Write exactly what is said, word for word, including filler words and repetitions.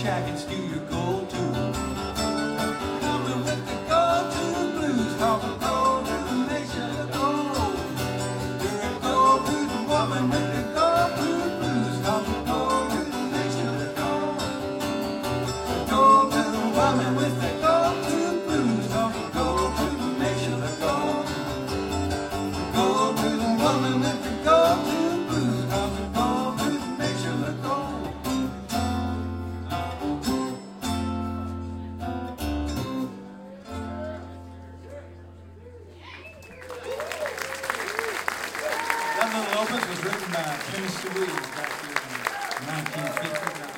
jackets do your gold too. Coming with the gold to blues, talking gold to the nation of gold. You're a gold to the woman with the gold to the blues, talking gold to the nation of gold. Gold to the woman with the gold to the blues, talking gold to the nation of gold. Gold to the woman with the gold to the blues, talking gold to the nation of gold. That little opus was written by Tennessee Williams back here in nineteen fifty-nine.